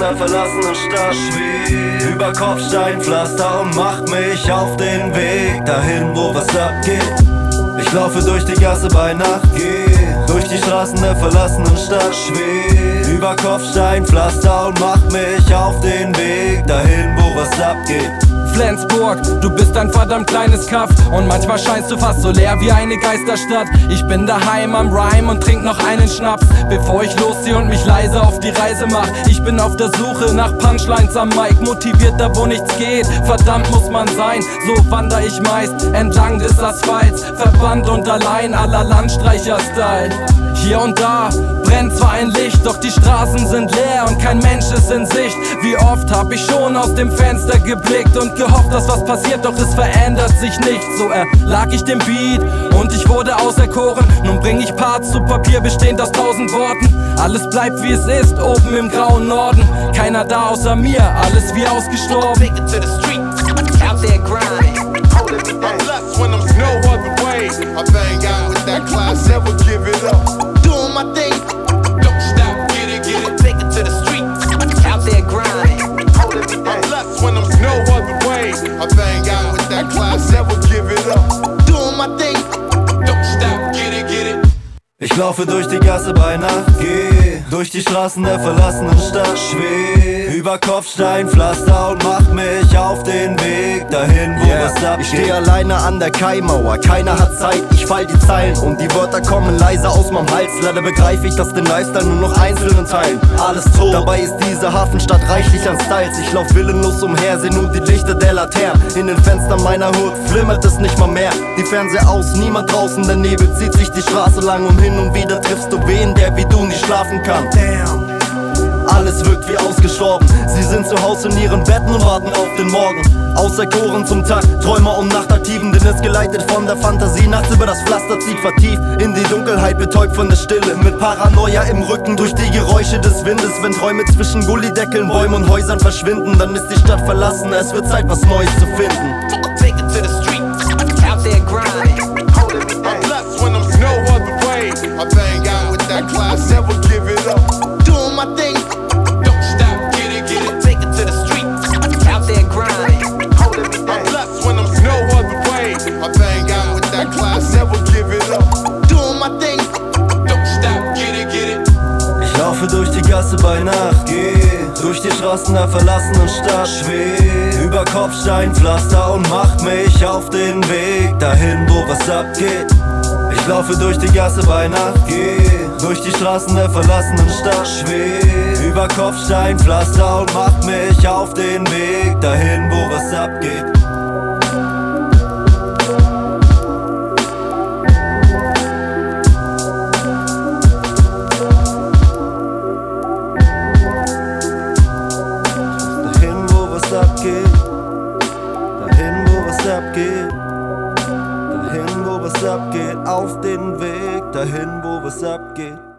der verlassenen Stadt. Schweb über Kopfsteinpflaster und macht mich auf den Weg dahin, wo was abgeht. Ich laufe durch die Gasse bei Nacht, geh durch die Straßen der verlassenen Stadt. Schweb über Kopfsteinpflaster und mach mich auf den Weg dahin, wo was abgeht. Flensburg, du bist ein verdammt kleines Kaff und manchmal scheinst du fast so leer wie eine Geisterstadt. Ich bin daheim am Rhyme und trink noch einen Schnaps, bevor ich losziehe und mich leise auf die Reise mach. Ich bin auf der Suche nach Punchlines am Mic, motiviert da wo nichts geht, verdammt muss man sein. So wander ich meist entlang des Asphalts, verbannt und allein aller Landstreicher-Style. Hier und da brennt zwar ein Licht, doch die Straßen sind leer und kein Mensch ist in Sicht. Wie oft hab ich schon aus dem Fenster geblickt und gehofft, dass was passiert, doch es verändert sich nichts. So erlag ich dem Beat und ich wurde auserkoren. Nun bring ich Parts zu Papier, bestehend aus 1000 Worten. Alles bleibt wie es ist, oben im grauen Norden. Keiner da außer mir, alles wie ausgestorben. Take it to the street, out there grinding. I'm blessed when I'm no other way. I bang out with that class, never give it up. Doing my thing, don't stop, get it, get it. Take it to the street, out there grinding. I'm blessed when I'm no other way. I bang out with that class, never give it up. Doing my thing, don't stop, get it, get it. Ich laufe durch die Gasse bei Nacht, geh durch die Straßen der verlassenen Stadt. Schweb über Kopfsteinpflaster und mach mich auf den Weg dahin, wo was abgeht. Ich steh alleine an der Kaimauer, keiner hat Zeit, ich fall die Zeilen und die Wörter kommen leise aus meinem Hals. Leider begreife ich, dass den Lifestyle nur noch einzelnen teilen. Alles tot, dabei ist diese Hafenstadt reichlich an Styles. Ich lauf willenlos umher, seh nur die Lichter der Laternen. In den Fenstern meiner Hut flimmert es nicht mal mehr. Die Fernseher aus, niemand draußen, der Nebel zieht sich die Straße lang und hin und wieder triffst du wen, der wie du nicht schlafen kann. Damn. Alles wirkt wie ausgestorben. Sie sind zu Hause in ihren Betten und warten auf den Morgen. Auserkoren zum Tag, Träumer und Nachtaktiven, denn es geleitet von der Fantasie. Nachts über das Pflaster zieht vertieft in die Dunkelheit, betäubt von der Stille. Mit Paranoia im Rücken durch die Geräusche des Windes. Wenn Träume zwischen Gullideckeln, Bäumen und Häusern verschwinden, dann ist die Stadt verlassen, es wird Zeit, was Neues zu finden. Take it to the street, out there grinding. I'm blessed when I'm no other way. I bang out with that class, never give it up. Doing my thing, don't stop, get it, get it. Take it to the street, out there grinding. I'm blessed when I'm no other way. I bang out with that class, never give it up. Doing my thing, don't stop, get it, get it. Ich laufe durch die Gasse bei Nacht, geh durch die Straßen der verlassenen Stadt. Schweb über Kopfsteinpflaster und mach mich auf den Weg dahin, wo was abgeht. Ich laufe durch die Gasse bei Nacht, geh durch die Straßen der verlassenen Stadt. Schweb über Kopfsteinpflaster und mach mich auf den Weg dahin, wo was abgeht. Dahin, wo was abgeht. Dahin, wo was abgeht. Dahin, wo was abgeht, auf den Weg dahin, wo was abgeht.